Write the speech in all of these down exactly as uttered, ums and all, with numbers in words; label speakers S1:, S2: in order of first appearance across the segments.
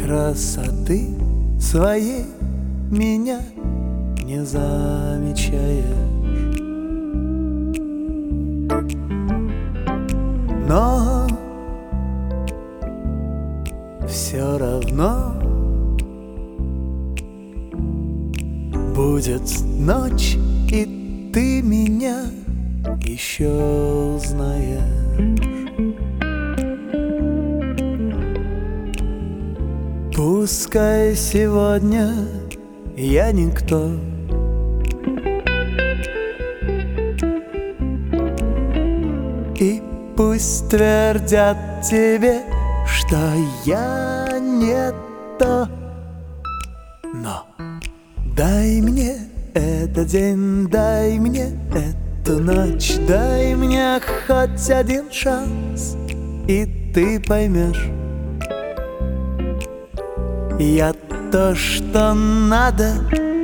S1: красоты своей меня не замечаешь. Но все равно будет ночь, и ты меня еще узнаешь. Пускай сегодня я никто, и пусть твердят тебе, что я не то, но дай мне этот день, дай мне эту ночь, дай мне хоть один шанс, и ты поймешь, я то, что надо.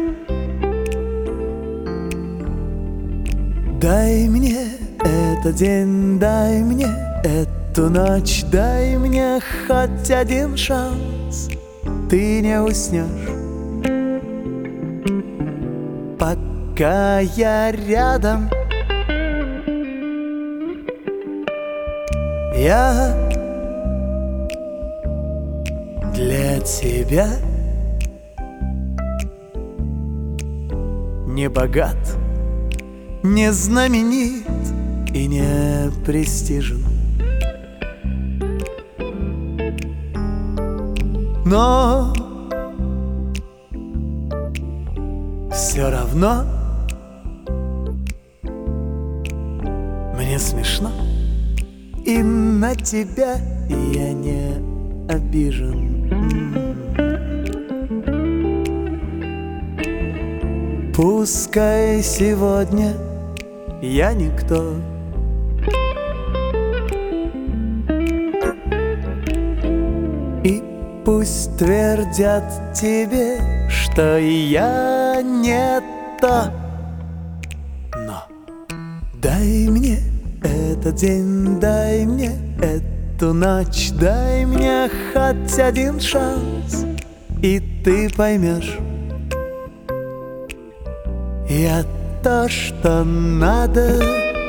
S1: Дай мне этот день, дай мне эту ночь, дай мне хоть один шанс, ты не уснешь, пока я рядом. Я для тебя не богат, не знаменит и не престижен, но все равно мне смешно, и на тебя я не обижен. Пускай сегодня я никто, и пусть твердят тебе, что я не то, но дай мне этот день, дай мне эту ночь, дай мне хоть один шанс, и ты поймешь, я то, что надо.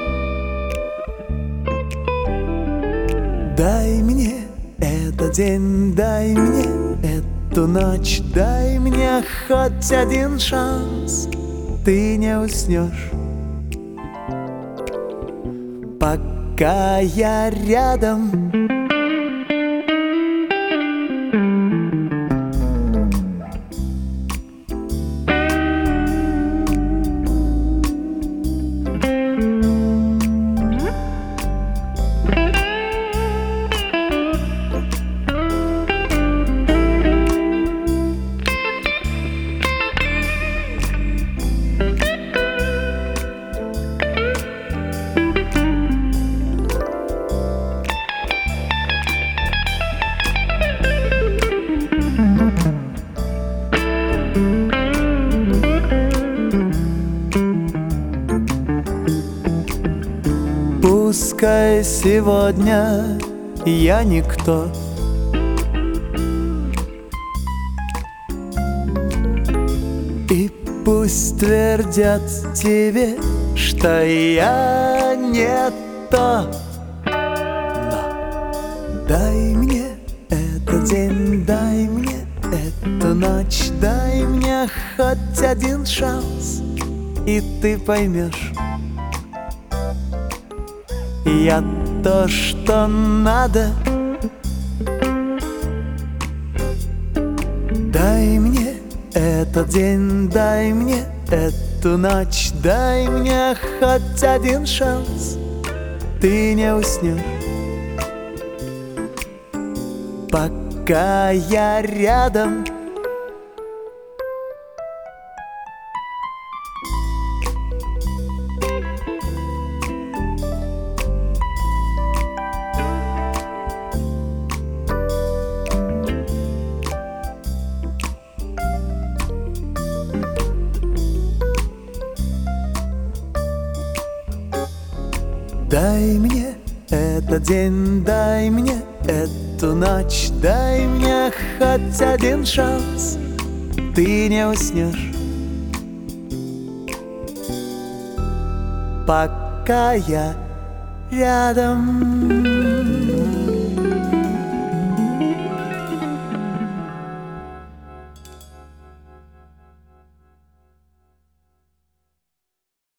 S1: Дай мне этот день, дай мне эту ночь, дай мне хоть один шанс, ты не уснешь, пока я рядом. Пускай сегодня я никто, и пусть твердят тебе, что я не то, но дай мне этот день, дай мне эту ночь, дай мне хоть один шанс, и ты поймешь, я то, что надо. Дай мне этот день, дай мне эту ночь, дай мне хоть один шанс, ты не уснешь, пока я рядом. Дай мне этот день, дай мне эту ночь, дай мне хоть один шанс. Ты не уснешь, пока я рядом.